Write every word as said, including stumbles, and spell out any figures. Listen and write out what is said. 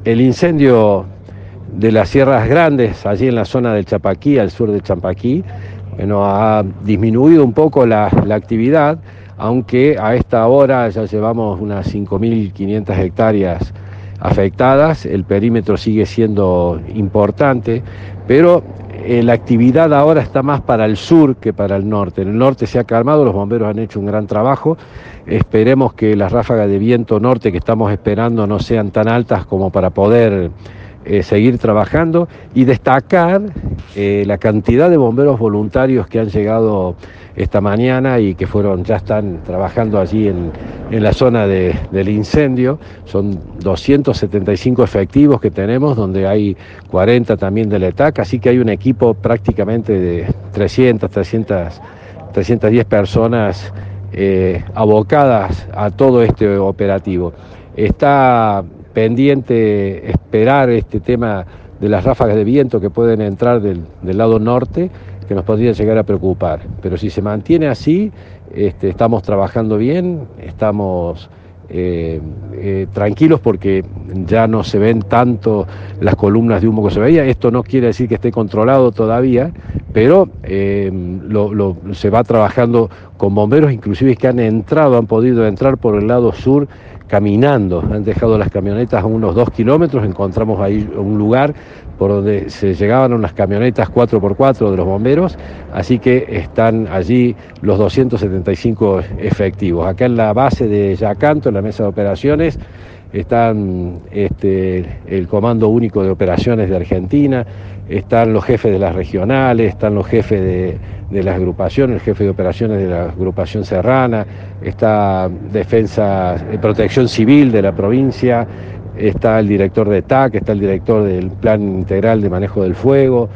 el incendio de las Sierras Grandes, allí en la zona del Champaquí, al sur de Champaquí, bueno, ha disminuido un poco la, la actividad, aunque a esta hora ya llevamos unas cinco mil quinientas hectáreas afectadas, el perímetro sigue siendo importante, pero eh, la actividad ahora está más para el sur que para el norte. En el norte se ha calmado, los bomberos han hecho un gran trabajo, esperemos que las ráfagas de viento norte que estamos esperando no sean tan altas como para poder eh, seguir trabajando, y destacar eh, la cantidad de bomberos voluntarios que han llegado esta mañana y que fueron, ya están trabajando allí en, en la zona de, del incendio. Son doscientos setenta y cinco efectivos que tenemos, donde hay cuarenta también del E T A C, así que hay un equipo prácticamente de trescientas, trescientas, trescientas diez personas eh, abocadas a todo este operativo. Está pendiente esperar este tema de las ráfagas de viento que pueden entrar del, del lado norte, que nos podrían llegar a preocupar, pero si se mantiene así, este, estamos trabajando bien, estamos eh, eh, tranquilos porque ya no se ven tanto las columnas de humo que se veía. Esto no quiere decir que esté controlado todavía, pero eh, lo, lo, se va trabajando con bomberos, inclusive que han entrado, han podido entrar por el lado sur caminando, han dejado las camionetas a unos dos kilómetros, encontramos ahí un lugar por donde se llegaban unas camionetas cuatro por cuatro de los bomberos, así que están allí los doscientos setenta y cinco efectivos. Acá en la base de Yacanto, en la mesa de operaciones, están este, el Comando Único de Operaciones de Argentina, están los jefes de las regionales, están los jefes de, de las agrupaciones, el jefe de operaciones de la agrupación serrana, está Defensa, Protección Civil de la provincia, está el director de T A C, está el director del Plan Integral de Manejo del Fuego.